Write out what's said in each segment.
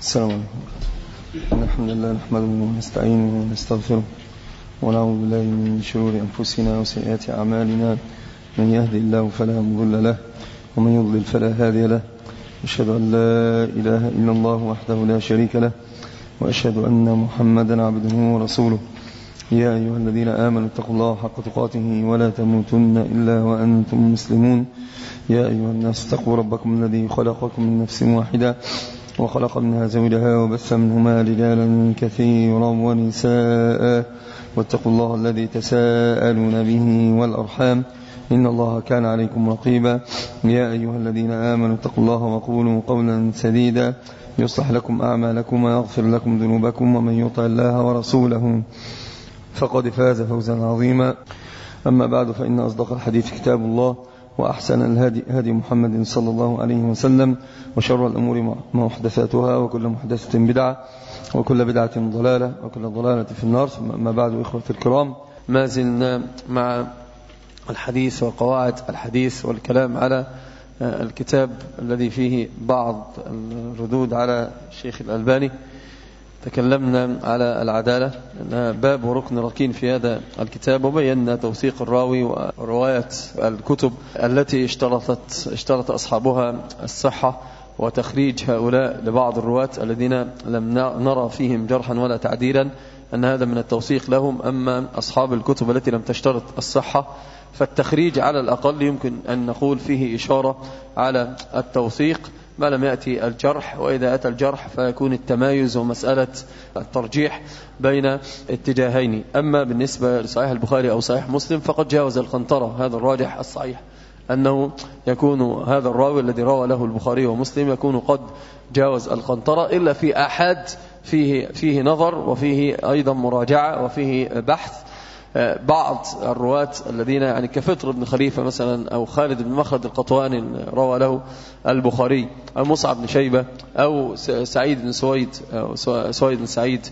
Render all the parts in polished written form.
السلام عليكم. الحمد لله نحمده ونستعينه ونستغفره ونعوذ بالله من شرور أنفسنا وسيئات أعمالنا. من يهدي الله فلا مضل له ومن يضلل فلا هادي له. أشهد أن لا إله إلا الله وحده لا شريك له وأشهد أن محمدا عبده ورسوله. يا أيها الذين آمنوا اتقوا الله حق تقاته ولا تموتن إلا وأنتم مسلمون. يا أيها الناس اتقوا ربكم الذي خلقكم من نفس واحدة وخلق منها زوجها وبث منهما رجالا كثيرا ونساء واتقوا الله الذي تساءلون به والأرحام إن الله كان عليكم رقيبا. يا أيها الذين آمنوا اتقوا الله وقولوا قولا سديدا يصلح لكم أعمالكم ويغفر لكم ذنوبكم ومن يطع الله ورسوله فقد فاز فوزا عظيما. أما بعد فإن أصدق الحديث كتاب الله وأحسن الهدي هدي محمد صلى الله عليه وسلم وشر الأمور محدثاتها وكل محدثة بدعة وكل بدعة ضلالة وكل ضلالة في النار. ما بعد إخوة الكرام، ما زلنا مع الحديث وقواعد الحديث والكلام على الكتاب الذي فيه بعض الردود على الشيخ الألباني. تكلمنا على العدالة أنها باب وركن ركين في هذا الكتاب، وبينا توثيق الراوي ورواية الكتب التي اشترط أصحابها الصحة وتخريج هؤلاء لبعض الرواة الذين لم نرى فيهم جرحا ولا تعديلا، أن هذا من التوثيق لهم. أما أصحاب الكتب التي لم تشترط الصحة فالتخريج على الأقل يمكن أن نقول فيه إشارة على التوثيق ما لم يأتي الجرح، وإذا أتى الجرح فيكون التمايز ومسألة الترجيح بين اتجاهين. أما بالنسبة لصحيح البخاري أو صحيح مسلم فقد جاوز القنطرة، هذا الراجح الصحيح أنه يكون هذا الراوي الذي روى له البخاري ومسلم يكون قد جاوز القنطرة، إلا في أحد فيه نظر وفيه أيضا مراجعة وفيه بحث. بعض الرواة الذين يعني كفطر بن خليفة مثلا أو خالد بن مخلد القطواني روى له البخاري، أو مصعب بن شيبة، أو سعيد بن سويد بن سعيد،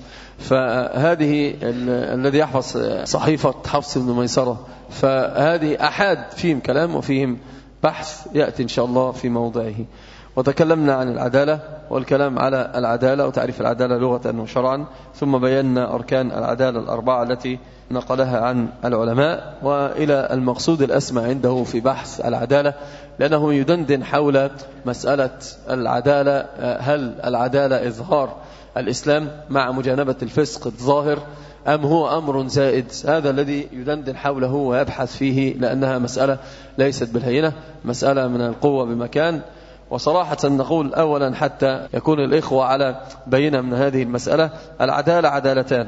فهذه الذي يحفظ صحيفة حفص بن ميسرة، فهذه أحد فيهم كلام وفيهم بحث يأتي إن شاء الله في موضعه. وتكلمنا عن العدالة والكلام على العدالة وتعريف العدالة لغة وشرعا، ثم بينا أركان العدالة الأربعة التي نقلها عن العلماء، وإلى المقصود الأسمى عنده في بحث العدالة، لأنه يدندن حول مسألة العدالة. هل العدالة إظهار الإسلام مع مجانبة الفسق الظاهر أم هو أمر زائد؟ هذا الذي يدندن حوله ويبحث فيه، لأنها مسألة ليست بالهينة، مسألة من القوة بمكان. وصراحة نقول أولا حتى يكون الإخوة على بينة من هذه المسألة، العدالة عدالتان.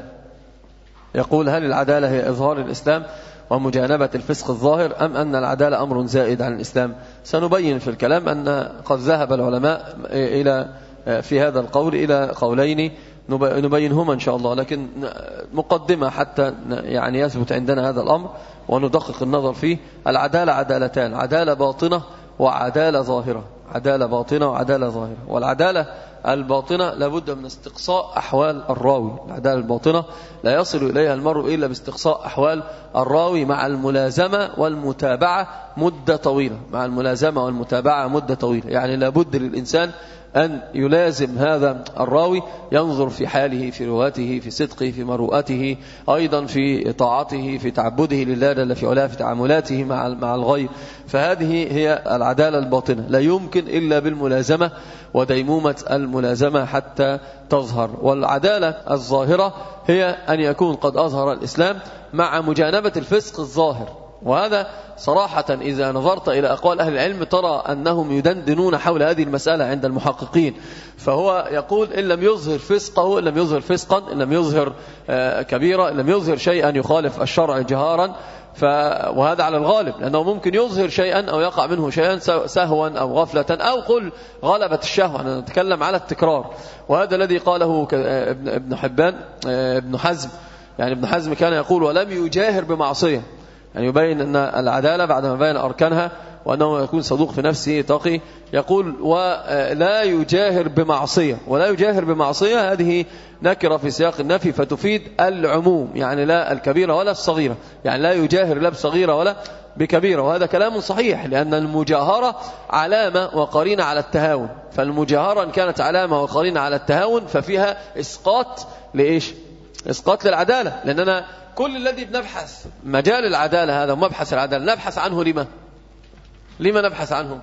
يقول هل العدالة هي إظهار الإسلام ومجانبة الفسق الظاهر أم أن العدالة أمر زائد عن الإسلام؟ سنبين في الكلام أن قد ذهب العلماء في هذا القول إلى قولين نبينهما إن شاء الله، لكن مقدمة حتى يعني يثبت عندنا هذا الأمر وندقق النظر فيه. العدالة عدالتان، عدالة باطنة وعدالة ظاهرة، عدالة باطنة وعدالة ظاهرة. والعدالة الباطنة لابد من استقصاء أحوال الراوي، العدالة الباطنة لا يصل إليها المرء إلا باستقصاء أحوال الراوي مع الملازمة والمتابعة مدة طويلة، مع الملازمة والمتابعة مدة طويلة. يعني لابد للإنسان أن يلازم هذا الراوي، ينظر في حاله، في رواته، في صدقه، في مروءته، أيضا في طاعته، في تعبده لله جل في علاه، في تعاملاته مع الغير. فهذه هي العدالة الباطنة، لا يمكن إلا بالملازمة وديمومة الملازمة حتى تظهر. والعدالة الظاهرة هي أن يكون قد أظهر الإسلام مع مجانبة الفسق الظاهر. وهذا صراحة إذا نظرت إلى أقوال أهل العلم ترى أنهم يدندنون حول هذه المسألة عند المحققين. فهو يقول إن لم يظهر فسقه، إن لم يظهر فسقا، إن لم يظهر كبيرة، إن لم يظهر شيئا يخالف الشرع جهارا، وهذا على الغالب، لأنه ممكن يظهر شيئا أو يقع منه شيئا سهوا أو غفلة أو قل غلبة الشهوة. أنا نتكلم على التكرار، وهذا الذي قاله ابن حبان ابن حزم. يعني ابن حزم كان يقول ولم يجاهر بمعصية، يعني يبين أن العدالة بعدما بين أركانها وأنه يكون صدوق في نفسه تقي. يقول ولا يجاهر بمعصية. ولا يجاهر بمعصية هذه نكرة في سياق النفي فتفيد العموم، يعني لا الكبيرة ولا الصغيرة، يعني لا يجاهر لا بصغيرة ولا بكبيرة. وهذا كلام صحيح، لأن المجاهرة علامة وقرينة على التهاون، فالمجاهرة إن كانت علامة وقرينة على التهاون ففيها إسقاط لإيش؟ إسقاط للعدالة. لأننا كل الذي بنبحث مجال العدالة هذا ومبحث العدالة نبحث عنه لما نبحث عنه؟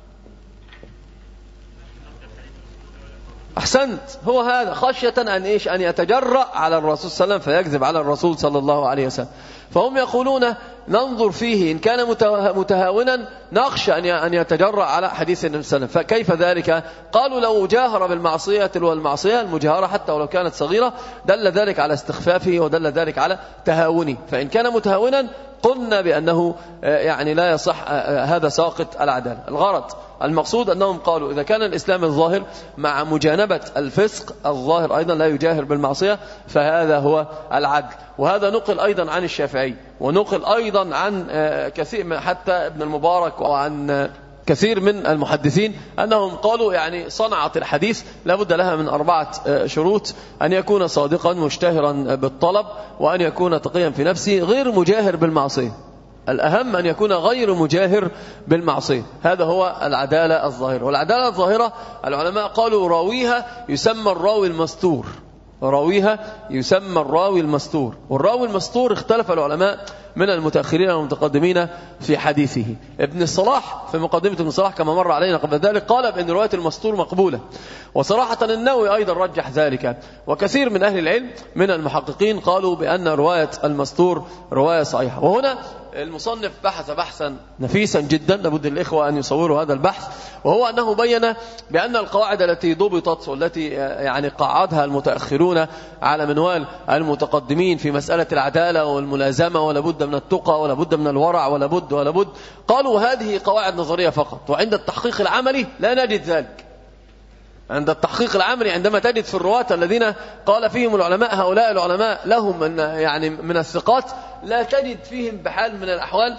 أحسنت، هو هذا خشية أن إيش؟ أن يتجرأ على الرسول صلى الله عليه وسلم فيكذب على الرسول صلى الله عليه وسلم. فهم يقولون ننظر فيه إن كان متهاونا نخشى أن يتجرأ على حديث النبي صلى الله عليه وسلم. فكيف ذلك؟ قالوا لو جاهر بالمعصية تلو المعصية المجاهرة حتى ولو كانت صغيرة دل ذلك على استخفافه ودل ذلك على تهاونه. فإن كان متهاونا قلنا بأنه يعني لا يصح، هذا ساقط العدالة. الغرض المقصود أنهم قالوا إذا كان الإسلام الظاهر مع مجانبة الفسق الظاهر أيضا لا يجاهر بالمعصية فهذا هو العدل. وهذا نقل أيضا عن الشافعي، ونقل أيضا عن كثير حتى ابن المبارك وعن كثير من المحدثين أنهم قالوا يعني صنعة الحديث لابد لها من 4 شروط: أن يكون صادقا مشتهرا بالطلب، وأن يكون تقيا في نفسه، غير مجاهر بالمعصية. الأهم أن يكون غير مجاهر بالمعصية. هذا هو العدالة الظاهرة. والعدالة الظاهرة العلماء قالوا راويها يسمى الراوي المستور. راويها يسمى الراوي المستور. والراوي المستور اختلف العلماء من المتأخرين والمتقدمين في حديثه. ابن الصلاح في مقدمة ابن الصلاح كما مر علينا قبل ذلك قال بأن رواية المستور مقبولة، وصراحة النووي أيضا رجح ذلك، وكثير من أهل العلم من المحققين قالوا بأن رواية المستور رواية صحيحة. وهنا المصنف بحث بحثا نفيسا جدا، لابد الإخوة أن يصوروا هذا البحث، وهو أنه بين بأن القواعد التي ضبطت والتي يعني قعدها المتأخرون على منوال المتقدمين في مسألة العدالة والملازمة، ولا بد من التقى ولا بد من الورع ولا بد، قالوا هذه قواعد نظرية فقط، وعند التحقيق العملي لا نجد ذلك. عند التحقيق العملي عندما تجد في الرواة الذين قال فيهم العلماء هؤلاء العلماء لهم من الثقات، لا تجد فيهم بحال من الأحوال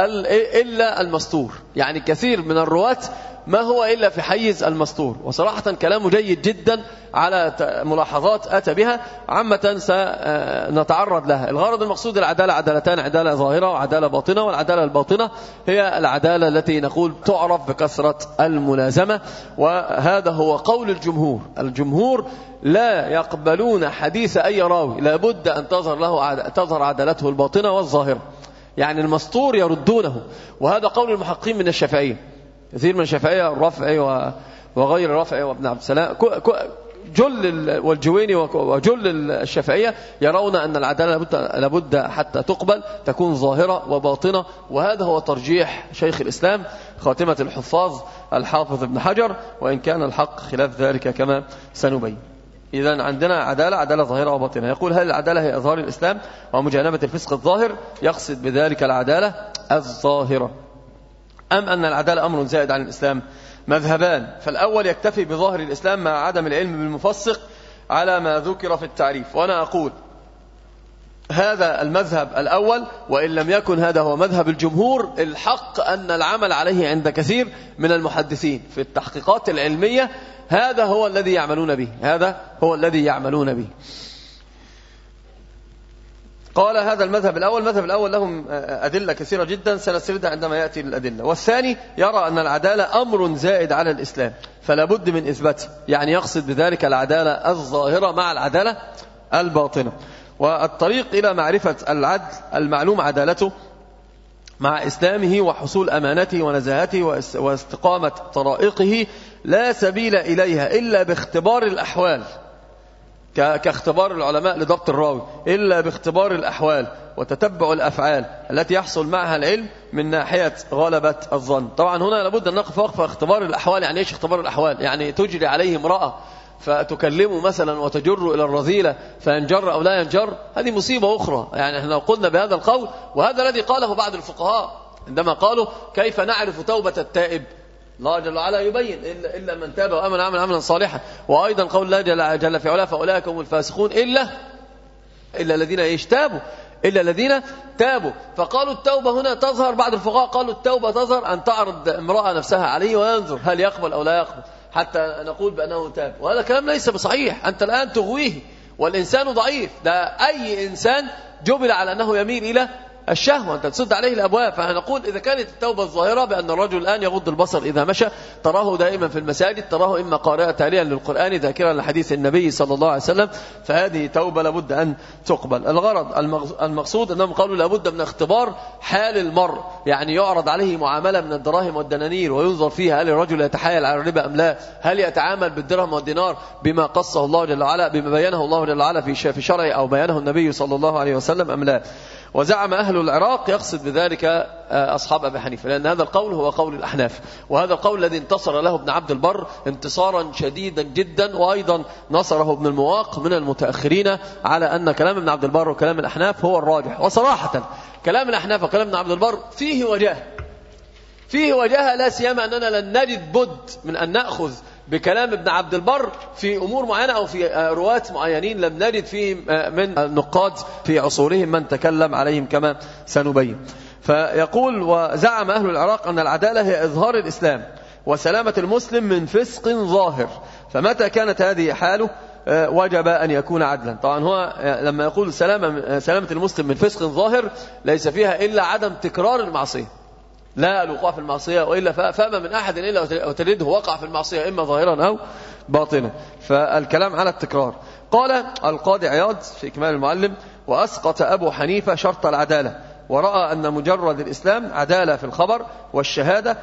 إلا المستور. يعني كثير من الرواة ما هو إلا في حيز المستور. وصراحة كلامه جيد جدا على ملاحظات أتى بها عامة سنتعرض لها. الغرض المقصود العدالة عدالتان: عدالة ظاهرة وعدالة باطنة. والعدالة الباطنة هي العدالة التي نقول تعرف بكثرة الملازمة، وهذا هو قول الجمهور. الجمهور لا يقبلون حديث أي راوي، لابد أن تظهر عدالته الباطنة والظاهرة. يعني المستور يردونه، وهذا قول المحققين من الشافعية. كثير من الشافعية الرافعي وغير الرافعي وابن عبد السلام جل والجويني وجل الشافعية يرون أن العدالة لابد حتى تقبل تكون ظاهرة وباطنة. وهذا هو ترجيح شيخ الإسلام خاتمة الحفاظ الحافظ ابن حجر، وإن كان الحق خلاف ذلك كما سنبين. إذن عندنا عدالة ظاهرة وباطنة. يقول هل العدالة هي إظهار الإسلام ومجانبة الفسق الظاهر؟ يقصد بذلك العدالة الظاهرة، أم أن العدالة أمر زائد عن الإسلام؟ مذهبان: فالأول يكتفي بظاهر الإسلام مع عدم العلم بالمفسق على ما ذكر في التعريف. وأنا أقول هذا المذهب الأول، وإن لم يكن هذا هو مذهب الجمهور، الحق أن العمل عليه عند كثير من المحدثين في التحقيقات العلمية هذا هو الذي يعملون به. قال هذا المذهب الأول لهم أدلة كثيرة جدا سنسردها عندما يأتي الأدلة. والثاني يرى أن العدالة أمر زائد على الإسلام فلا بد من إثباته، يعني يقصد بذلك العدالة الظاهرة مع العدالة الباطنة. والطريق إلى معرفة العدل المعلوم عدالته مع إسلامه وحصول أمانته ونزاهته واستقامة طرائقه لا سبيل إليها إلا باختبار الأحوال، كاختبار العلماء لضبط الراوي، إلا باختبار الأحوال وتتبع الأفعال التي يحصل معها العلم من ناحية غلبة الظن. طبعا هنا لابد أن نقف وقفة اختبار الأحوال. يعني إيش اختبار الأحوال؟ يعني تجري عليه امرأة فتكلمه مثلا وتجر إلى الرذيلة فينجر أو لا ينجر، هذه مصيبة أخرى. يعني احنا قلنا بهذا القول، وهذا الذي قاله بعض الفقهاء عندما قالوا كيف نعرف توبة التائب؟ الله جل وعلا يبين إلا من تاب وآمن عملا صالحا. وأيضا قول الله جل في علاه فأولئك هم الفاسقون إلا الذين يجتابوا. إلا الذين تابوا. فقالوا التوبة هنا تظهر، بعض الفقهاء قالوا التوبة تظهر أن تعرض امرأة نفسها عليه وينظر هل يقبل أو لا يقبل حتى نقول بأنه تاب. وهذا كلام ليس بصحيح، أنت الآن تغويه، والإنسان ضعيف، ده أي إنسان جبل على أنه يميل إلى الشهوة، أنت تسد عليه الأبواب. فنقول إذا كانت التوبة الظاهرة بأن الرجل الآن يغض البصر إذا مشى، تراه دائما في المساجد، تراه إما قارئا تاليا للقرآن ذاكرا لحديث النبي صلى الله عليه وسلم، فهذه توبة لابد أن تقبل. الغرض المقصود أنهم قالوا لابد من اختبار حال المرء، يعني يعرض عليه معاملة من الدراهم والدنانير وينظر فيها هل الرجل يتحايل على الربا أم لا، هل يتعامل بالدرهم والدينار بما قصه الله جل وعلا، بما بينه الله جل وعلا في شرعه أو بيانه النبي صلى الله عليه وسلم أم لا. وزعم أهل العراق يقصد بذلك أصحاب أبي حنيفة، لأن هذا القول هو قول الأحناف، وهذا القول الذي انتصر له ابن عبد البر انتصارا شديدا جدا، وأيضا نصره ابن المواق من المتأخرين على أن كلام ابن عبد البر وكلام الأحناف هو الراجح. وصراحة كلام الأحناف وكلام ابن عبد البر فيه وجاهة، لا سيما أننا لن نجد بد من أن نأخذ بكلام ابن عبد البر في أمور معينة أو في رواة معينين لم نجد فيه من النقاد في عصورهم من تكلم عليهم كما سنبين. فيقول وزعم أهل العراق أن العدالة هي إظهار الإسلام وسلامة المسلم من فسق ظاهر، فمتى كانت هذه حاله وجب أن يكون عدلا. طبعا هو لما يقول سلامة المسلم من فسق ظاهر ليس فيها إلا عدم تكرار المعصية، لا الوقوع في المعصية، وإلا فما من أحد إلا وتجده وقع في المعصية إما ظاهرا أو باطنا، فالكلام على التكرار. قال القاضي عياض في إكمال المعلم: وأسقط أبو حنيفة شرط العدالة، ورأى أن مجرد الإسلام عدالة في الخبر والشهادة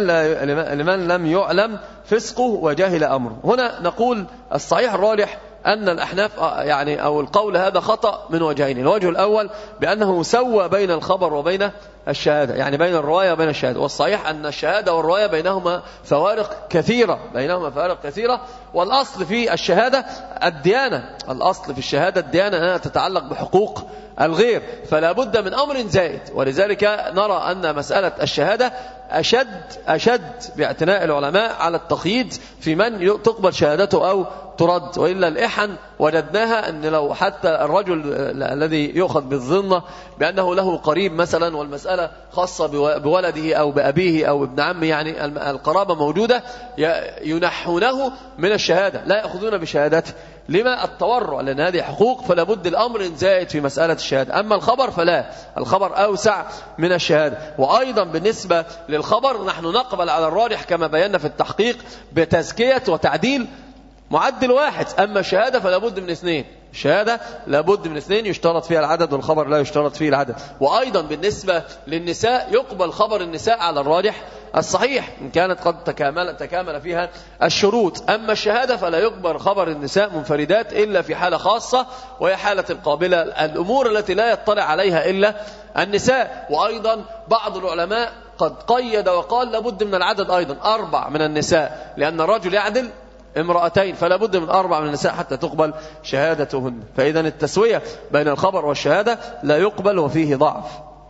لمن لم يعلم فسقه وجهل أمره. هنا نقول الصحيح الراجح أن الأحناف يعني أو القول هذا خطأ من وجهين. الوجه الأول بأنه سوى بين الخبر وبين الشهادة، يعني بين الرواية وبين الشهادة، والصحيح أن الشهادة والرواية بينهما فوارق كثيرة، والأصل في الشهادة الديانة، الأصل في الشهادة الديانة أنها تتعلق بحقوق الغير، فلا بد من أمر زائد. ولذلك نرى أن مسألة الشهادة أشد باعتناء العلماء على التقييد في من تقبل شهادته أو ترد، وإلا الإحن وجدناها أن لو حتى الرجل الذي يؤخذ بالظنة بأنه له قريب مثلا والمسألة خاصة بولده أو بأبيه أو ابن عمه، يعني القرابة موجودة، ينحونه من الشهادة، لا يأخذون بشهادته. لما؟ التورع، لأن هذه حقوق، فلا بد الأمر زائد في مسألة الشهادة. أما الخبر فلا، الخبر أوسع من الشهادة. وأيضا بالنسبة للخبر نحن نقبل على الراجح كما بينا في التحقيق بتزكية وتعديل معدل واحد، أما الشهادة فلا بد من اثنين، الشهادة لا بد من اثنين يشترط فيها العدد، والخبر لا يشترط فيه العدد. وأيضا بالنسبة للنساء يقبل خبر النساء على الراجح الصحيح إن كانت قد تكامل فيها الشروط، أما الشهادة فلا يقبل خبر النساء منفردات إلا في حالة خاصة، وهي حالة القابلة، الأمور التي لا يطلع عليها إلا النساء. وأيضا بعض العلماء قد قيد وقال لابد من العدد أيضا 4 من النساء، لأن الرجل يعدل امرأتين، فلا بد من 4 من النساء حتى تقبل شهادتهن. فإذا التسوية بين الخبر والشهادة لا يقبل وفيه ضعف.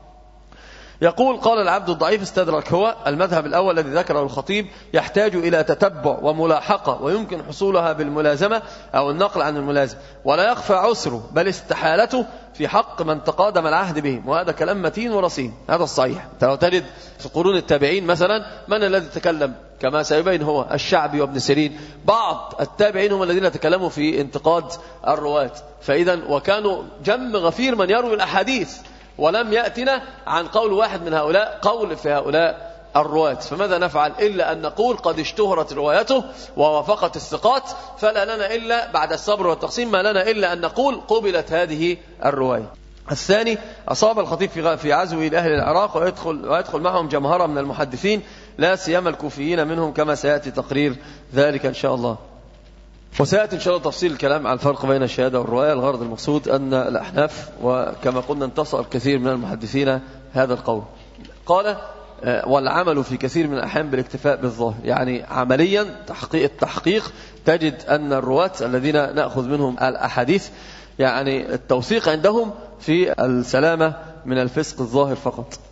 يقول قال العبد الضعيف استدرك هو المذهب الأول الذي ذكره الخطيب يحتاج إلى تتبع وملاحقة، ويمكن حصولها بالملازمة أو النقل عن الملازم، ولا يخفى عسره بل استحالته في حق من تقادم العهد بهم. وهذا كلام متين ورصين، هذا الصحيح. تجد في قرون التابعين مثلا من الذي تكلم كما سيبين هو الشعبي وابن سيرين، بعض التابعين هم الذين تكلموا في انتقاد الرواة، فإذا وكانوا جم غفير من يروي الأحاديث، ولم يأتنا عن قول واحد من هؤلاء قول في هؤلاء الرواة. فماذا نفعل إلا أن نقول قد اشتهرت روايته ووافقت الثقات، فلا لنا إلا بعد الصبر والتقسيم ما لنا إلا أن نقول قبلت هذه الرواية. الثاني أصاب الخطيب في عزوه لأهل العراق ويدخل معهم جمهرة من المحدثين لا سيما الكوفيين منهم، كما سيأتي تقرير ذلك إن شاء الله. وسيأتي إن شاء الله تفصيل الكلام عن الفرق بين الشهادة والرواية. الغرض المقصود أن الأحناف وكما قلنا انتصر كثير من المحدثين هذا القول. قال والعمل في كثير من الأحيان بالاكتفاء بالظاهر، يعني عمليا التحقيق تجد أن الرواة الذين نأخذ منهم الأحاديث يعني التوثيق عندهم في السلامة من الفسق الظاهر فقط.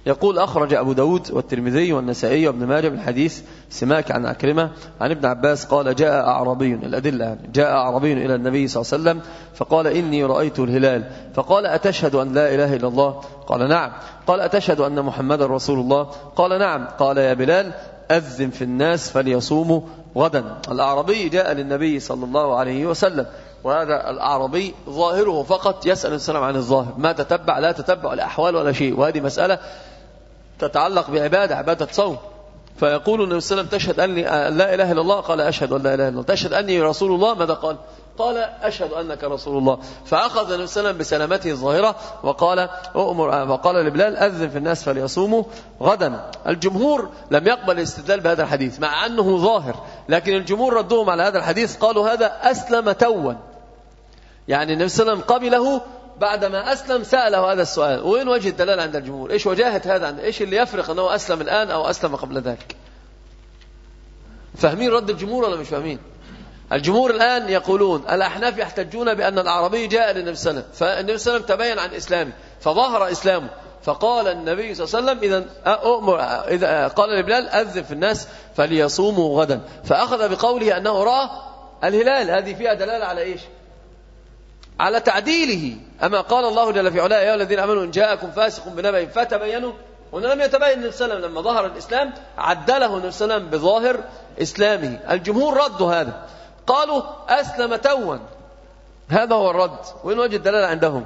يقول أخرج أبو داود والترمذي والنسائي وابن ماجه من حديث سماك عن عكرمة عن ابن عباس قال جاء أعرابي، الأدلة يعني، جاء أعرابي إلى النبي صلى الله عليه وسلم فقال إني رأيت الهلال، فقال أتشهد أن لا إله إلا الله؟ قال نعم. قال أتشهد أن محمد رسول الله؟ قال نعم. قال يا بلال أذن في الناس فليصوموا غدا. الأعرابي جاء للنبي صلى الله عليه وسلم، وهذا الأعرابي ظاهره فقط يسأل السلام عن الظاهر، ما تتبع لا تتبع الأحوال ولا شيء، وهذه مسألة تتعلق بعبادة صوم. فيقول النبي صلى الله عليه وسلم تشهد أني لا إله إلا الله؟ قال أشهد أن لا إله إلا الله. تشهد أني رسول الله؟ ماذا قال؟ قال أشهد أنك رسول الله. فأخذ النبي صلى الله عليه وسلم بسلامته الظاهرة وقال لبلال أذن في الناس فليصوموا غدا. الجمهور لم يقبل الاستدلال بهذا الحديث مع أنه ظاهر، لكن الجمهور ردهم على هذا الحديث، قالوا هذا أسلم توا، يعني النبي صلى الله عليه وسلم قبله بعدما أسلم سأله هذا السؤال. وين وجه الدلالة عند الجمهور؟ إيش وجاهة هذا؟ إيش اللي يفرق أنه أسلم الآن أو أسلم قبل ذلك؟ فاهمين رد الجمهور ولا مش فاهمين؟ الجمهور الآن يقولون الأحناف يحتجون بأن الأعرابي جاء للنبي صلى الله عليه وسلم، فالنبي صلى الله عليه وسلم تبين عن إسلامه فظهر إسلامه، فقال النبي صلى الله عليه وسلم إذا قال لبلال أذن في الناس فليصوموا غدا، فأخذ بقوله أنه رأى الهلال. هذه فيها دلالة على إيش؟ على تعديله. أما قال الله جل في علاه يا الذين آمنوا إن جاءكم فاسق بنبأ فتبينوا، وأنه لم يتبين النبي صلى الله عليه وسلم لما ظهر الإسلام عدله النبي صلى الله عليه وسلم بظاهر إسلامه. الجمهور ردوا هذا، قالوا أسلم توا، هذا هو الرد. وين وجه الدلالة عندهم؟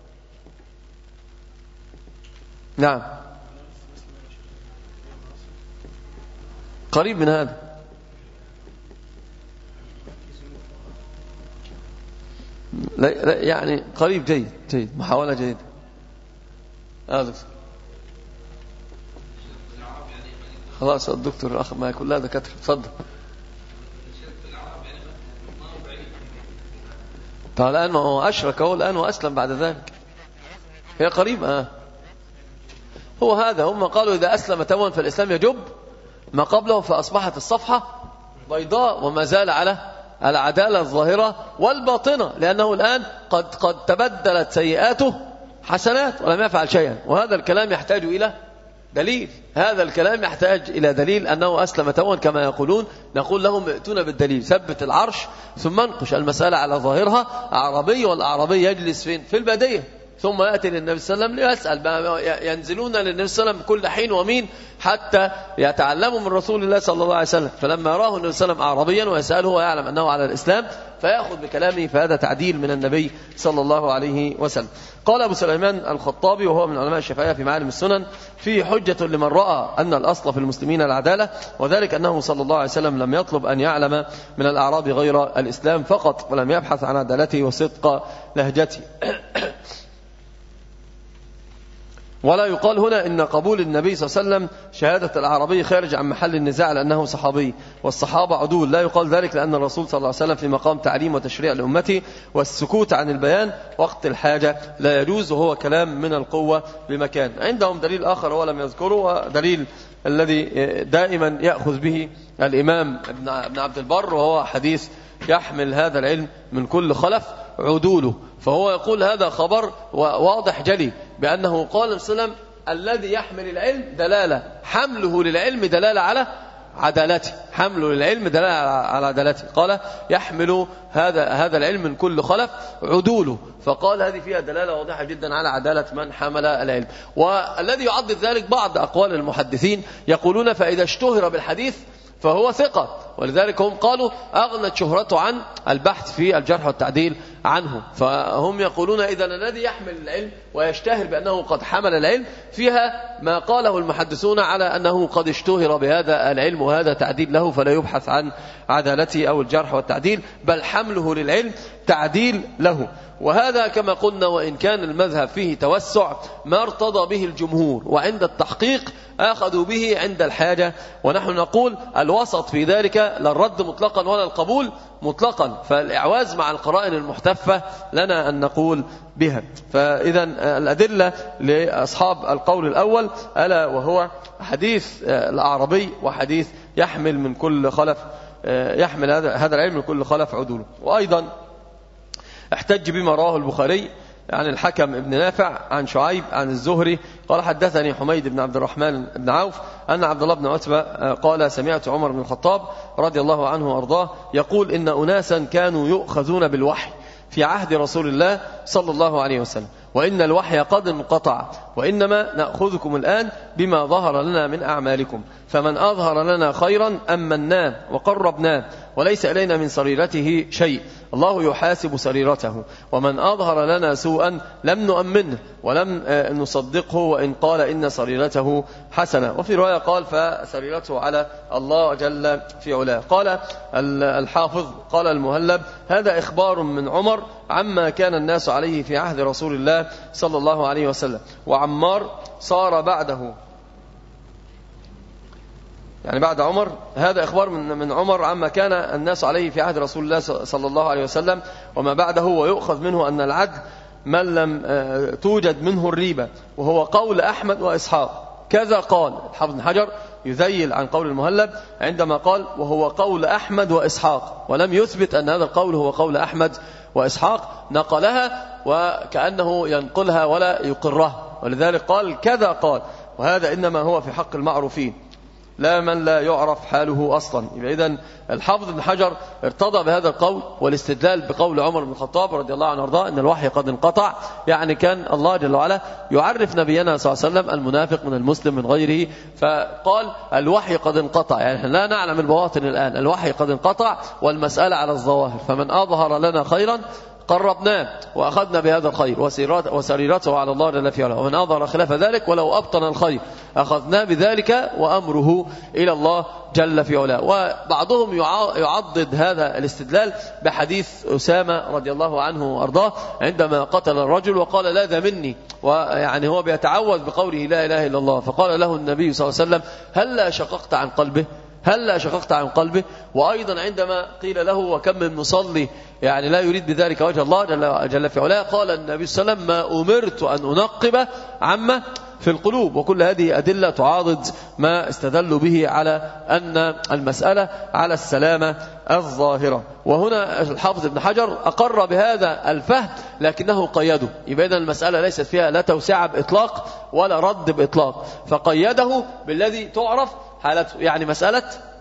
نعم قريب من هذا. لا يعني قريب، جيد محاولة جيدة. خلاص الدكتور الأخ ما يكون لا دكاترة، تفضل. طيب الآن ما هو أشرك هو الآن وأسلم بعد ذلك، هي قريب. هو هذا، هم قالوا إذا أسلم توا فالإسلام يجب ما قبله، فأصبحت الصفحة بيضاء وما زال على العدالة الظاهرة والباطنة، لأنه الآن قد تبدلت سيئاته حسنات ولم يفعل شيئا. وهذا الكلام يحتاج إلى دليل، هذا الكلام يحتاج إلى دليل أنه أسلم توا كما يقولون. نقول لهم ائتونا بالدليل، ثبت العرش ثم انقش المسألة على ظاهرها. أعرابي، والأعرابي يجلس فين؟ في البادية، ثم يأتي للنبي صلى الله عليه وسلم ليسأل، ينزلون للنبي صلى الله عليه وسلم كل حين ومين حتى يتعلموا من رسول الله صلى الله عليه وسلم. فلما راه النبي صلى الله عليه وسلم أعرابيا ويسأله ويعلم أنه على الإسلام فيأخذ بكلامه، فهذا تعديل من النبي صلى الله عليه وسلم. قال أبو سليمان الخطابي وهو من علماء الشافعية في معالم السنن في حجة لمن رأى أن الأصل في المسلمين العدالة، وذلك أنه صلى الله عليه وسلم لم يطلب أن يعلم من الأعراب غير الإسلام فقط، ولم يبحث عن عدالته وصدق لهجته. ولا يقال هنا إن قبول النبي صلى الله عليه وسلم شهادة الأعرابي خارج عن محل النزاع لأنه صحابي والصحابة عدول. لا يقال ذلك لأن الرسول صلى الله عليه وسلم في مقام تعليم وتشريع لأمته، والسكوت عن البيان وقت الحاجة لا يجوز، وهو كلام من القوة بمكان. عندهم دليل آخر هو لم يذكره، ودليل الذي دائما يأخذ به الإمام ابن عبد البر، وهو حديث يحمل هذا العلم من كل خلف عدوله. فهو يقول هذا خبر واضح جلي بأنه قال صلى الله عليه وسلم الذي يحمل العلم دلالة، حمله للعلم دلالة على عدالته، حمله للعلم دلالة على عدالته. قال يحمل هذا العلم من كل خلف عدوله، فقال هذه فيها دلالة واضحة جدا على عدالة من حمل العلم. والذي يعضد ذلك بعض أقوال المحدثين يقولون فإذا اشتهر بالحديث فهو ثقة، ولذلك هم قالوا أغنت شهرته عن البحث في الجرح والتعديل عنه. فهم يقولون إذا الذي يحمل العلم ويشتهر بأنه قد حمل العلم فيها ما قاله المحدثون على أنه قد اشتهر بهذا العلم وهذا تعديل له، فلا يبحث عن عدالته أو الجرح والتعديل، بل حمله للعلم تعديل له. وهذا كما قلنا وإن كان المذهب فيه توسع ما ارتضى به الجمهور، وعند التحقيق أخذوا به عند الحاجة، ونحن نقول الوسط في ذلك لا الرد مطلقا ولا القبول مطلقا، فالإعواز مع القرائن المحتفة لنا أن نقول بها. فإذا الأدلة لأصحاب القول الأول ألا وهو حديث الأعرابي وحديث يحمل من كل خلف هذا العلم من كل خلف عدوله. وأيضا احتج بما رواه البخاري عن الحكم ابن نافع عن شعيب عن الزهري قال حدثني حميد بن عبد الرحمن بن عوف أن عبد الله بن عتبة قال سمعت عمر بن الخطاب رضي الله عنه وأرضاه يقول إن أناسا كانوا يؤخذون بالوحي في عهد رسول الله صلى الله عليه وسلم وإن الوحي قد انقطع وإنما نأخذكم الآن بما ظهر لنا من أعمالكم فمن أظهر لنا خيرا أمناه وقربناه وليس إلينا من سريرته شيء الله يحاسب سريرته ومن أظهر لنا سوءا لم نؤمنه ولم نصدقه وإن قال إن سريرته حسنة. وفي رواية قال فسريرته على الله جل في علاه. قال الحافظ قال المهلب هذا إخبار من عمر عما كان الناس عليه في عهد رسول الله صلى الله عليه وسلم وعمار صار بعده يعني بعد عمر هذا إخبار من عمر عما كان الناس عليه في عهد رسول الله صلى الله عليه وسلم وما بعده ويؤخذ منه أن العدل من لم توجد منه الريبة وهو قول أحمد وإسحاق كذا قال الحافظ بن حجر يذيل عن قول المهلب عندما قال وهو قول أحمد وإسحاق ولم يثبت أن هذا القول هو قول أحمد وإسحاق نقلها وكأنه ينقلها ولا يقرها ولذلك قال كذا قال وهذا إنما هو في حق المعروفين لا من لا يعرف حاله أصلا. إذن الحافظ بن حجر ارتضى بهذا القول والاستدلال بقول عمر بن الخطاب رضي الله عنه وارضاه أن الوحي قد انقطع يعني كان الله جل وعلا يعرف نبينا صلى الله عليه وسلم المنافق من المسلم من غيره فقال الوحي قد انقطع يعني لا نعلم البواطن الآن الوحي قد انقطع والمسألة على الظواهر فمن أظهر لنا خيرا قربناه وأخذنا بهذا الخير وسريرته على الله جل في علاه ومن أظهر خلاف ذلك ولو أبطن الخير أخذنا بذلك وأمره إلى الله جل في علاه. وبعضهم يعضد هذا الاستدلال بحديث أسامة رضي الله عنه وأرضاه عندما قتل الرجل وقال لا ذا مني ويعني هو بيتعوذ بقوله لا إله إلا الله فقال له النبي صلى الله عليه وسلم هل شققت عن قلبه هل شققت عن قلبه. وأيضا عندما قيل له وكم من مصلي يعني لا يريد بذلك وجه الله جل في علاه قال النبي صلى الله عليه وسلم ما أمرت أن أنقب عما في القلوب. وكل هذه أدلة تعارض ما استدلوا به على أن المسألة على السلامة الظاهرة. وهنا الحافظ ابن حجر أقر بهذا الفهم لكنه قيده يبقى إذن المسألة ليست فيها لا توسعة بإطلاق ولا رد بإطلاق فقيده بالذي تعرف حالته يعني مسألة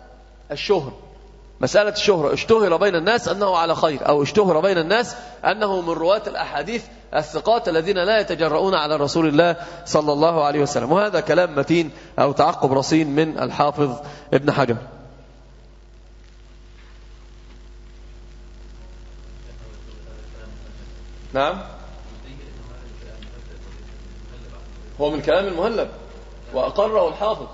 الشهرة اشتهر بين الناس أنه على خير أو اشتهر بين الناس أنه من رواة الأحاديث الثقات الذين لا يتجرؤون على رسول الله صلى الله عليه وسلم. وهذا كلام متين أو تعقب رصين من الحافظ ابن حجر. نعم هو من كلام المهلب وأقره الحافظ.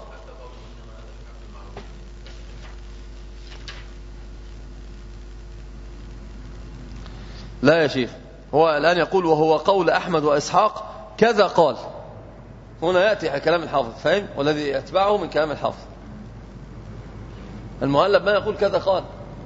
لا يا شيخ هو الآن يقول وهو قول أحمد وإسحاق كذا قال هنا يأتي كلام الحافظ فاهم والذي يتبعه من كلام الحافظ. المهلب ما يقول كذا قال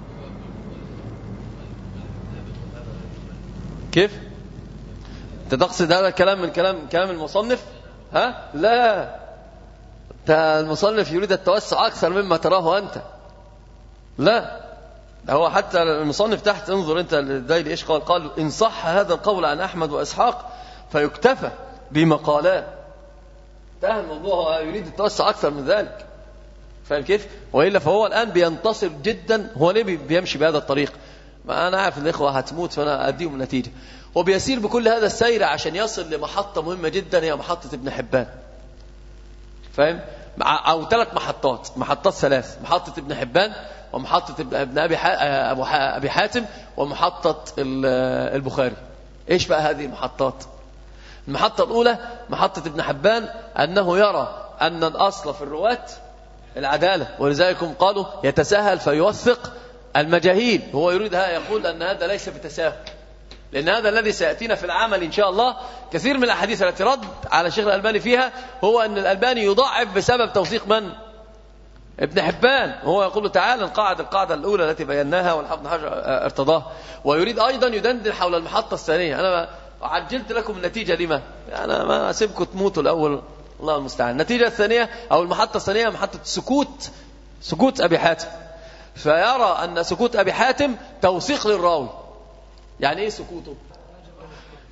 كيف تقصد هذا الكلام من كلام المصنف ها لا المصنف يريد التوسع أكثر مما تراه أنت لا هو حتى المصنف تحت انظر انت الدايلي ايش قال ان صح هذا القول عن احمد واسحاق فيكتفى بمقالات انتهى الموضوع. هو يريد التوسع اكثر من ذلك فاهم كيف والا فهو الان بينتصر جدا. هو ليه بيمشي بهذا الطريق ما انا عارف ان الاخوه هتموت فانا اديهم النتيجه. هو بيسير بكل هذا السير عشان يصل لمحطه مهمه جدا هي محطه ابن حبان فاهم او 3 محطات 3 محطه ابن حبان ومحطة ابن أبي حاتم ومحطة البخاري. إيش بقى هذه المحطات؟ المحطة الأولى محطة ابن حبان أنه يرى أن الأصل في الرواة العدالة ولذلك قالوا يتساهل فيوثق المجاهيل. هو يريدها يقول أن هذا ليس بتساهل لأن هذا الذي سيأتينا في العمل إن شاء الله كثير من الأحاديث التي رد على الشيخ الألباني فيها هو أن الألباني يضعف بسبب توثيق من؟ ابن حبان. هو يقول تعالى القاعدة الأولى التي بيناها والحافظ بن حجر ارتضاها ويريد أيضا يدندن حول المحطة الثانية. أنا عجلت لكم النتيجة لما أنا ما أسيبكم تموتوا الأول الله المستعان. النتيجة الثانية أو المحطة الثانية محطة سكوت أبي حاتم فيرى أن سكوت أبي حاتم توثيق للراوي. يعني إيه سكوته؟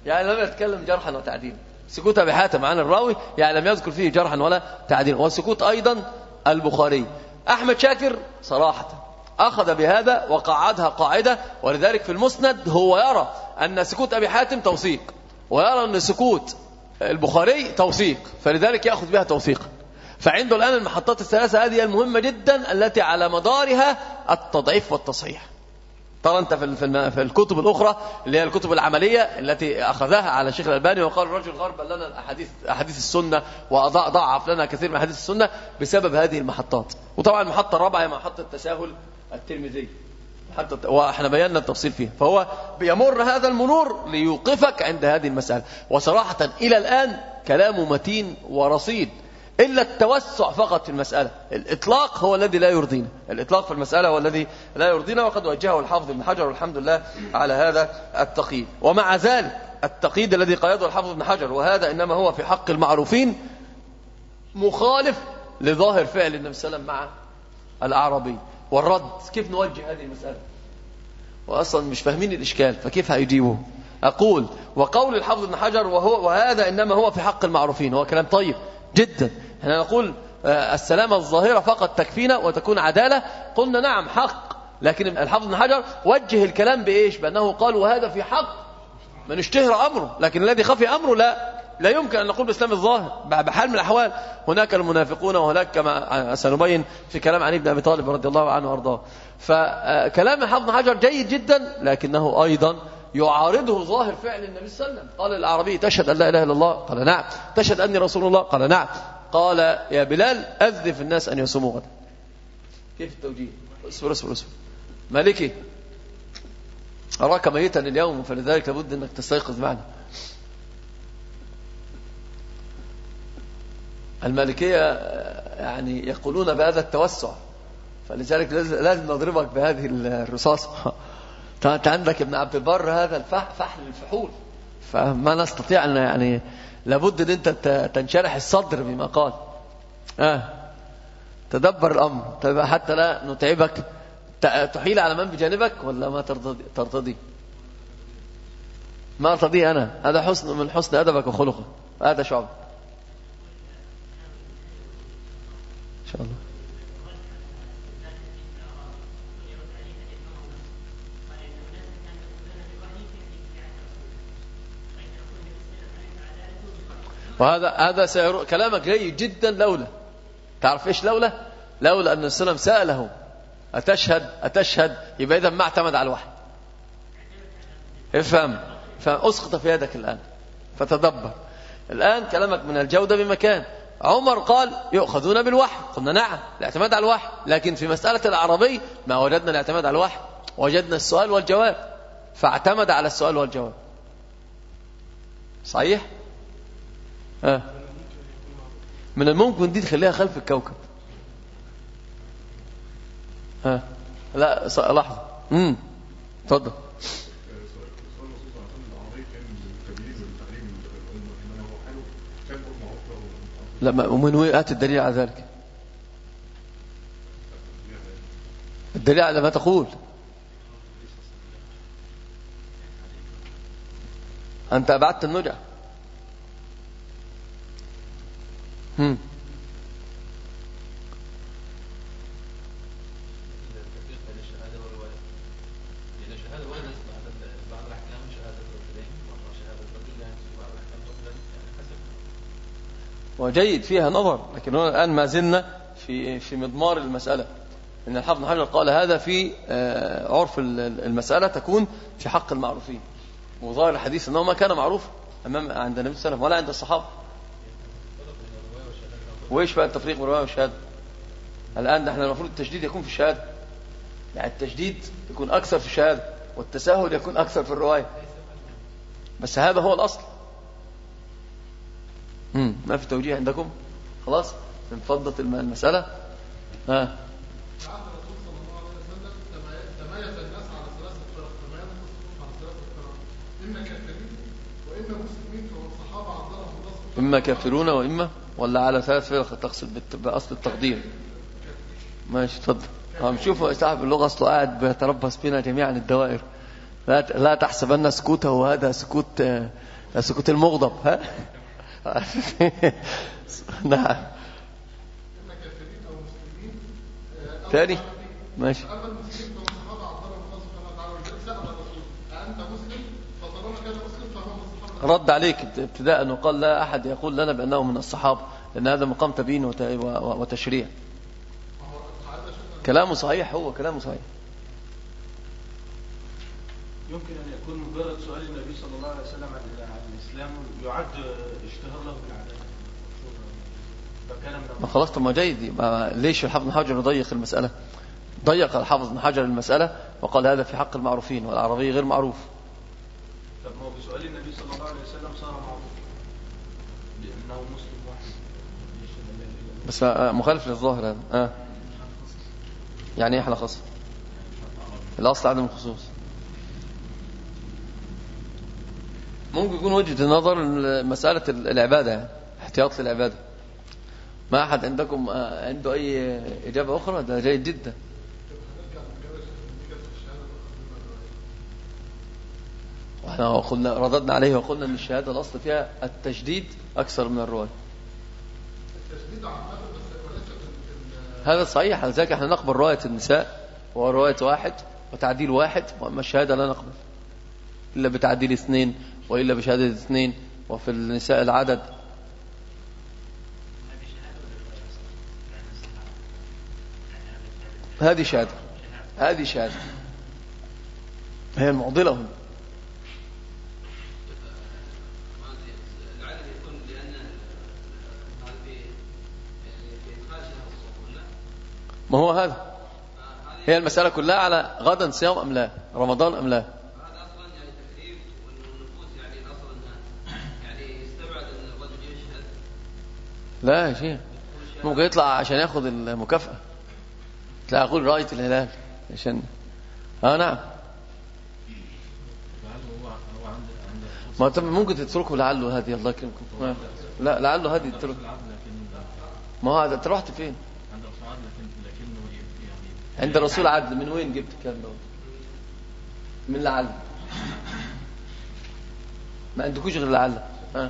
يعني لم يتكلم جرحا وتعديلا. سكوت أبي حاتم عن الراوي يعني لم يذكر فيه جرحا ولا تعديلا. وسكوت أيضا البخاري. أحمد شاكر صراحة أخذ بهذا وقعدها قاعدة، ولذلك في المسند هو يرى أن سكوت أبي حاتم توثيق، ويرى أن سكوت البخاري توثيق، فلذلك يأخذ بها توثيقا. فعنده الآن المحطات الثلاثة هذه المهمة جدا التي على مدارها التضعيف والتصحيح. ترى أنت في الكتب الأخرى اللي هي الكتب العملية التي أخذها على الشيخ الألباني وقال الرجل غربا لنا أحاديث السنة وضعف لنا كثير من أحاديث السنة بسبب هذه المحطات. وطبعا المحطة الرابعة هي محطة التساهل الترمذي، وإحنا بينا التفصيل فيها. فهو بيمر هذا المرور ليوقفك عند هذه المسألة. وصراحة إلى الآن كلامه متين ورصيد، إلا التوسع فقط في المسألة. الإطلاق هو الذي لا يرضينا، الإطلاق في المسألة هو الذي لا يرضينا، وقد وجهه الحافظ ابن حجر والحمد لله على هذا التقييد. ومع ذلك التقييد الذي قيده الحافظ ابن حجر وهذا إنما هو في حق المعروفين مخالف لظاهر فعل النبي صلى الله عليه وسلم مع الأعرابي. والرد كيف نوجه هذه المسألة وأصلا مش فاهمين الإشكال، فكيف هيجيبوه؟ أقول وقول الحافظ ابن حجر وهذا إنما هو في حق المعروفين هو كلام طيب جدا. احنا نقول السلامة الظاهرة فقط تكفينا وتكون عدالة. قلنا نعم حق، لكن الحافظ ابن حجر وجه الكلام بإيش؟ بأنه قال وهذا في حق من اشتهر أمره، لكن الذي خفي أمره لا يمكن أن نقول بإسلام الظاهر بحال من الأحوال. هناك المنافقون وهناك كما سنبين في كلام علي بن أبي طالب رضي الله عنه وأرضاه. فكلام الحافظ ابن حجر جيد جدا، لكنه أيضا يعارضه ظاهر فعل النبي صلى الله عليه وسلم. قال الأعرابي تشهد أن لا إله إلا الله؟ قال نعم. تشهد أني رسول الله؟ قال نعم. قال يا بلال أذن في الناس أن يصوموا غدا. كيف التوجيه؟ اصبر مالكي أراك ميتا اليوم، فلذلك لابد أنك تستيقظ معنا. المالكية يعني يقولون بهذا التوسع، فلذلك لازم نضربك بهذه الرصاصة. أنت عندك ابن عبد البر هذا فحل الفحول، فما نستطيع أن يعني لابد أن أنت تنشرح الصدر بما قال. تدبر الأمر طيب حتى لا نتعبك. تحيل على من بجانبك ولا ما ترتضي؟ ما أرتضي أنا. هذا حسن من حسن أدبك وخلقك. هذا شعب إن شاء الله. وهذا كلامك جيد جدا، لولا تعرف إيش لولا أن النبي صلى الله عليه وسلم سأله أتشهد يبقى إذا ما اعتمد على الوحي. افهم فأسقط في يدك الآن فتدبر. الآن كلامك من الجودة بمكان. عمر قال يؤخذون بالوحي، قلنا نعم الاعتماد على الوحي، لكن في مسألة العربي ما وجدنا الاعتماد على الوحي، وجدنا السؤال والجواب، فاعتمد على السؤال والجواب. صحيح؟ من الممكن دي تخليها خلف الكوكب. لا لحظة. اتفضل. لا ومن وين هات الدليل على ذلك؟ الدليل على ما تقول أنت أبعدت النجع. وجيد فيها نظر، لكن هنا الآن ما زلنا في مضمار المسألة. إن الحافظ بن حجر قال هذا في عرف المسألة تكون في حق المعروفين، وظاهر الحديث أنه ما كان معروف عند النبي صلى الله عليه وسلم ولا عند الصحابة. وإيش بقى التفريق بين الرواية والشهادة؟ الآن احنا المفروض التشديد يكون في الشهادة، يعني التشديد يكون أكثر في الشهادة والتساهل يكون أكثر في الرواية، بس هذا هو الأصل. ما في توجيه عندكم؟ خلاص انفضت المسألة. تميز الناس على ثلاثة فرق، تميز الصفوف على ثلاثة فرق، إما كافرين وإما مسلمين، فالصحابة عندهم نص إما كافرون وإما ولا على ثلاث فرق تقصد بأصل التقدير. ماشي اتفضل. نشوف صاحب اللغة أصله قاعد بيتربص بنا جميعا الدوائر، لا تحسبن سكوته هذا سكوت المغضب. ها نعم ثاني ماشي. رد عليك ابتداء أنه قال لا أحد يقول لنا بأنه من الصحابة، لأن هذا مقام تبيين وتشريع. كلامه صحيح، هو كلامه صحيح. يمكن أن يكون مجرد سؤال النبي صلى الله عليه وسلم عن الإسلام يعد اشتهار له بالعدالة. ما خلاص، طب ما جيد. ليش الحافظ بن حجر يضيق المسألة؟ ضيق الحافظ بن حجر المسألة وقال هذا في حق المعروفين والعربي غير معروف. طب ما هو بسؤال النبي صلى الله عليه وسلم صار معروف لأنه مسلم واحد، بس مخالف للظاهر هذا. يعني ايه حالة خاصة؟ الأصل عدم الخصوص. ممكن يكون وجهة النظر مسألة العبادة، يعني احتياط للعبادة. ما أحد عندكم عنده أي إجابة أخرى؟ ده جيد جدا. واحنا قلنا رددنا عليه وقلنا ان الشهاده الاصل فيها التشديد اكثر من الروايه. هذا صحيح، لذلك احنا نقبل روايه النساء وهو روايه واحد وتعديل واحد، واما الشهاده لا نقبل الا بتعديل 2 والا بشهاده 2، وفي النساء العدد. هذه شهاده هي المعضله هنا. ما هو هذا، هي المسألة كلها على غدا صيام أم لا، رمضان أم لا. هذا أصلا يعني تكليف والنفوس، يعني الأصل يعني يستبعد أن الرجل يشهد. لا يا شيخ، ممكن يطلع عشان ياخذ المكافأة. تلاقي أقول رأيت الهلال عشان نعم. ما ممكن تتركه لعله هذه، الله يكرمكم. لا لعله هذه تترك. ما هو هذا، أنت رحت فين؟ عند الرسول عدل. من وين جبت الكلام ده؟ من لعل. ما عندكوش غير لعل.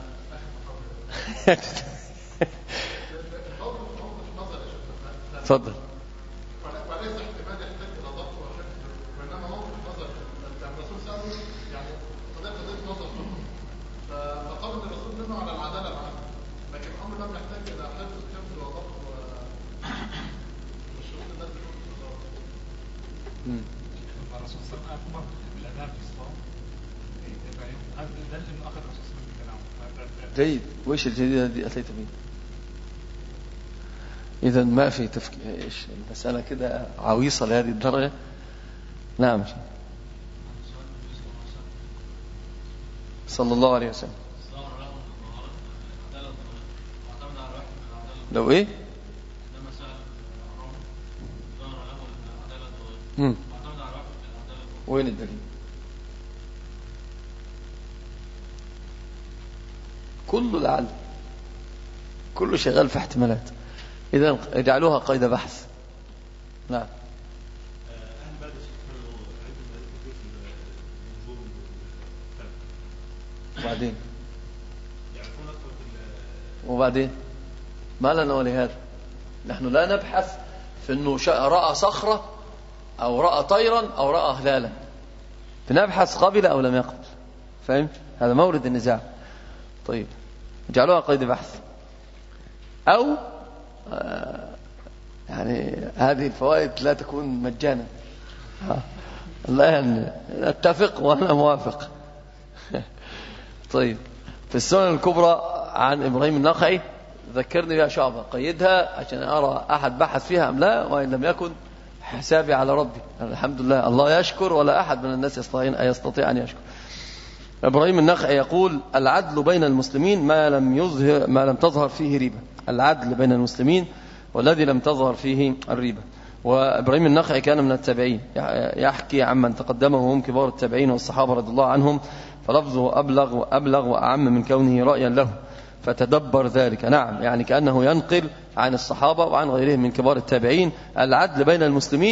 تفضل. وليس احتمال يحتاج الى ضبط وشك، وانما موقف نظر. الرسول سأله يعني قضيه نظر فطلب الرسول منه على العداله معه، لكن الامر لم يحتاج الى حفظ الحفظ وضبط والشروط التي الرسول صلى الله عليه وسلم امر بالاداب في الصوم. هذا دل انه اخذ الرسول من كلامه. جيد. وإيش الجديد الذي أتيت به؟ إذا ما في إيش المسألة كده عويصة لهذه الدرجة. نعم. صلى الله عليه وسلم لو إيه؟ وين الدليل؟ كله لعل، كله شغال في احتمالات. إذا اجعلوها قيد بحث. نعم. وبعدين ما لنا ولهذا. نحن لا نبحث في أنه رأى صخرة أو رأى طيرا أو رأى هلالا، بنبحث قبل أو لم يقبل. فهمت؟ هذا مورد النزاع. طيب اجعلوها قيد بحث. أو يعني هذه الفوائد لا تكون مجانا. الله يعني نتفق وأنا موافق. طيب في السنن الكبرى عن إبراهيم النخعي، ذكرني بها شعبة، قيدها عشان أرى أحد بحث فيها أم لا، وإن لم يكن حسابي على ربي. الحمد لله، الله يشكر ولا أحد من الناس يستطيع أن يشكر. إبراهيم النخعي يقول: العدل بين المسلمين ما لم تظهر فيه ريبة. العدل بين المسلمين والذي لم تظهر فيه الريبة. وإبراهيم النخعي كان من التابعين، يحكي عمن تقدمه وهم كبار التابعين والصحابة رضي الله عنهم، فلفظه أبلغ وأعم من كونه رأيا له، فتدبر ذلك. نعم، يعني كأنه ينقل عن الصحابة وعن غيرهم من كبار التابعين العدل بين المسلمين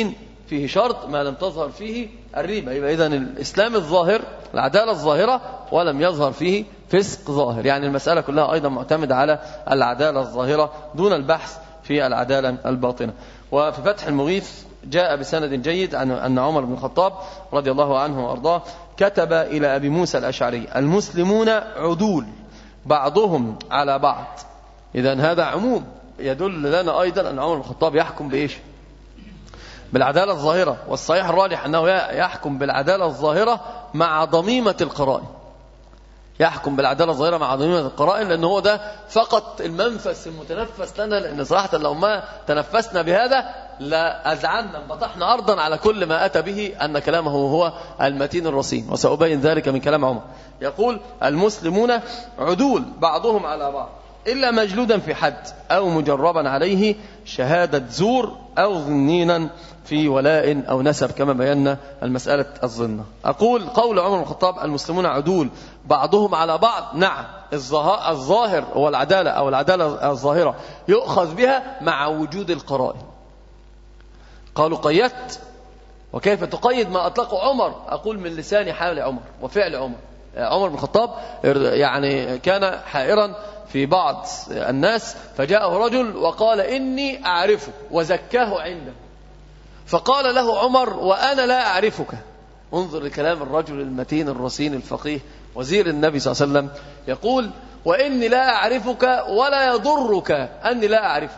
فيه شرط ما لم تظهر فيه الريبة. يبقى إذن الإسلام الظاهر العدالة الظاهرة ولم يظهر فيه فسق ظاهر، يعني المسألة كلها أيضا معتمدة على العدالة الظاهرة دون البحث في العدالة الباطنة. وفي فتح المغيث جاء بسند جيد أن عمر بن الخطاب رضي الله عنه وأرضاه كتب إلى أبي موسى الأشعري: المسلمون عدول بعضهم على بعض. إذن هذا عموم يدل لنا أيضا أن عمر بن الخطاب يحكم بإيش؟ بالعدالة الظاهرة. والصحيح الراجح أنه يحكم بالعدالة الظاهرة مع ضميمة القرائن، يحكم بالعدالة الظاهرة مع ضميمة القرائن، لأنه هو ده فقط المنفس المتنفس لنا. لأن صراحة لو ما تنفسنا بهذا لأذعنا انبطحنا أرضا على كل ما أتى به أن كلامه هو المتين الرصين، وسأبين ذلك من كلام عمر. يقول: المسلمون عدول بعضهم على بعض إلا مجلودا في حد أو مجربا عليه شهادة زور أو ظنينا في ولاء أو نسب، كما بينا المسألة الظنة. أقول: قول عمر بن الخطاب المسلمون عدول بعضهم على بعض، نعم الظاهر هو العدالة أو العدالة الظاهرة يؤخذ بها مع وجود القرائن. قالوا: قيدت، وكيف تقيد ما أطلقه عمر؟ أقول من لسان حال عمر وفعل عمر. عمر بن الخطاب يعني كان حائرا في بعض الناس، فجاءه رجل وقال: إني أعرفه، وزكاه عنده. فقال له عمر: وأنا لا أعرفك. انظر لكلام الرجل المتين الرصين الفقيه وزير النبي صلى الله عليه وسلم، يقول: وإني لا أعرفك ولا يضرك أني لا أعرفك.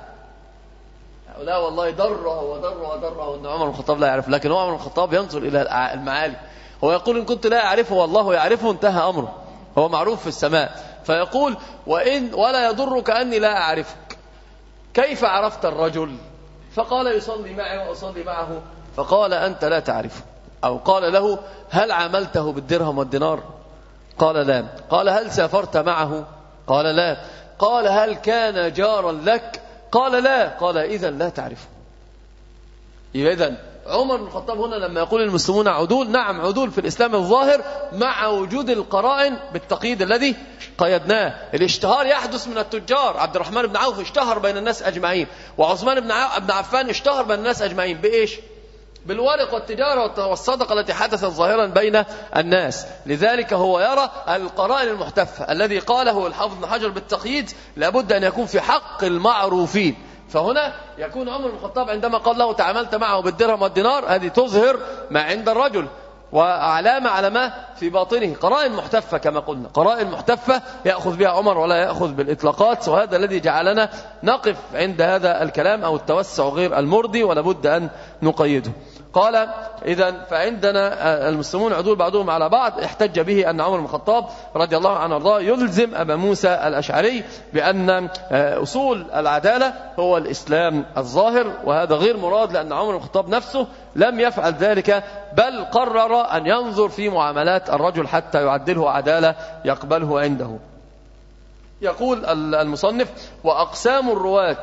لا والله ضره أن عمر بن الخطاب لا يعرف، لكن هو عمر بن الخطاب ينظر إلى المعالي. هو يقول: إن كنت لا أعرفه والله يعرفه انتهى أمره، هو معروف في السماء. فيقول: ولا يضرك أني لا أعرفك. كيف عرفت الرجل؟ فقال: يصلي معي وأصلي معه. فقال: أنت لا تعرفه. أو قال له: هل عملته بالدرهم والدينار؟ قال: لا. قال: هل سافرت معه؟ قال: لا. قال: هل كان جارا لك؟ قال: لا. قال: إذن لا تعرفه. إذن عمر بن الخطاب هنا لما يقول المسلمون عدول، نعم عدول في الإسلام الظاهر مع وجود القرائن بالتقييد الذي قيدناه. الاشتهار يحدث من التجار. عبد الرحمن بن عوف اشتهر بين الناس أجمعين، وعثمان بن عفان اشتهر بين الناس أجمعين بإيش؟ بالورق والتجارة والصدقة التي حدثت ظاهرا بين الناس. لذلك هو يرى القرائن المحتفة الذي قاله الحافظ بن حجر بالتقييد لابد أن يكون في حق المعروفين. فهنا يكون عمر بن الخطاب عندما قال له: تعاملت معه بالدرهم والدينار، هذه تظهر ما عند الرجل وعلامة على ما في باطنه. قرائن محتفة كما قلنا، قرائن محتفة يأخذ بها عمر ولا يأخذ بالإطلاقات. وهذا الذي جعلنا نقف عند هذا الكلام أو التوسع غير المرضي، ولابد أن نقيده. قال: إذن فعندنا المسلمون عدول بعضهم على بعض. احتج به أن عمر بن الخطاب رضي الله عنه وارضاه يلزم أبا موسى الأشعري بأن أصول العدالة هو الإسلام الظاهر، وهذا غير مراد، لأن عمر بن الخطاب نفسه لم يفعل ذلك، بل قرر أن ينظر في معاملات الرجل حتى يعدله عدالة يقبله عنده. يقول المصنف: وأقسام الرواة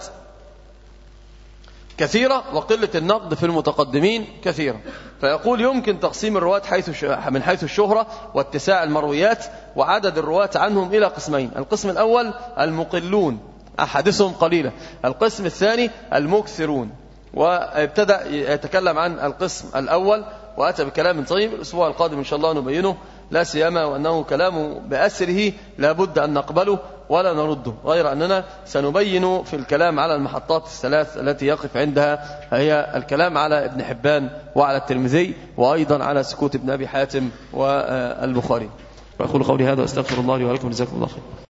كثيرة، وقلة النقد في المتقدمين كثيرة. فيقول: يمكن تقسيم الرواة من حيث الشهرة واتساع المرويات وعدد الرواة عنهم إلى قسمين. القسم الأول المقلون، أحاديثهم قليلة. القسم الثاني المكثرون. وابتدأ يتكلم عن القسم الأول وأتى بكلام طيب. الأسبوع القادم إن شاء الله نبينه، لا سيما وأنه كلامه بأسره لا بد أن نقبله ولا نرده، غير أننا سنبين في الكلام على المحطات الثلاث التي يقف عندها، هي الكلام على ابن حبان وعلى الترمذي وأيضا على سكوت ابن أبي حاتم والبخاري. وأقول قولي هذا وأستغفر الله لي ولكم، جزاكم الله خير.